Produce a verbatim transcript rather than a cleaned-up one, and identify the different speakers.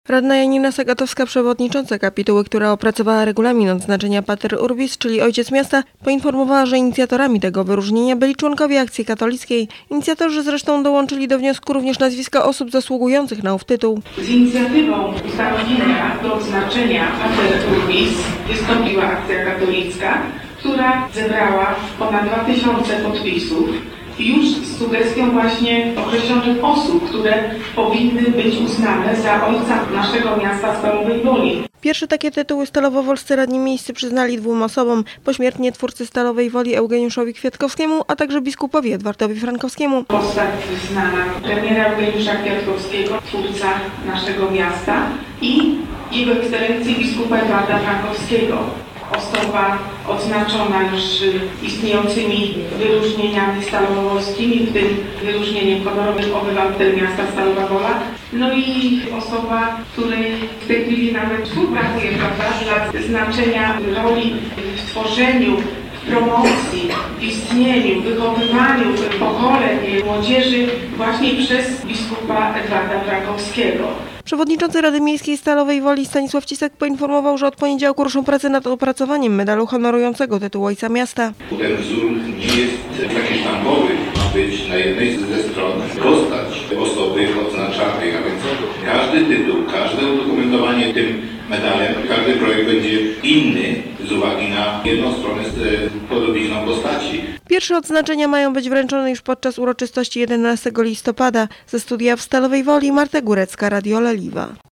Speaker 1: Radna Janina Sagatowska, przewodnicząca kapituły, która opracowała regulamin odznaczenia Pater Urbis, czyli Ojciec Miasta, poinformowała, że inicjatorami tego wyróżnienia byli członkowie Akcji Katolickiej. Inicjatorzy zresztą dołączyli do wniosku również nazwiska osób zasługujących na ów tytuł.
Speaker 2: Z inicjatywą ustanowienia do odznaczenia Pater Urbis wystąpiła Akcja Katolicka, która zebrała ponad dwa tysiące podpisów. Już z sugestią właśnie określonych osób, które powinny być uznane za ojca naszego miasta Stalowej Woli.
Speaker 1: Pierwsze takie tytuły stalowowolscy radni miejscy przyznali dwóm osobom: pośmiertnie twórcy Stalowej Woli Eugeniuszowi Kwiatkowskiemu, a także biskupowi Edwardowi Frankowskiemu.
Speaker 2: Postać znana premiera Eugeniusza Kwiatkowskiego, twórca naszego miasta, i jego ekscelencji biskupa Edwarda Frankowskiego. Osoba odznaczona już istniejącymi wyróżnieniami stalowowolskimi, w tym wyróżnieniem honorowym obywatel miasta Stalowa Wola. No i osoba, której w tej chwili nawet współpracuje, prawda, dla znaczenia roli w tworzeniu, w promocji, w istnieniu, wychowywaniu pokoleń młodzieży właśnie przez biskupa Edwarda Frankowskiego.
Speaker 1: Przewodniczący Rady Miejskiej Stalowej Woli Stanisław Cisek poinformował, że od poniedziałku ruszą pracę nad opracowaniem medalu honorującego tytuł Ojca Miasta.
Speaker 3: Ten wzór nie jest taki sztampowy, ma być na jednej ze stron postać osoby odznaczanej, a więc każdy tytuł, każde udokumentowanie tym medalem, każdy projekt będzie inny z uwagi na jedną stronę z podobizną postaci.
Speaker 1: Pierwsze odznaczenia mają być wręczone już podczas uroczystości jedenastego listopada. Ze studia w Stalowej Woli Marta Górecka, Radio Leliwa.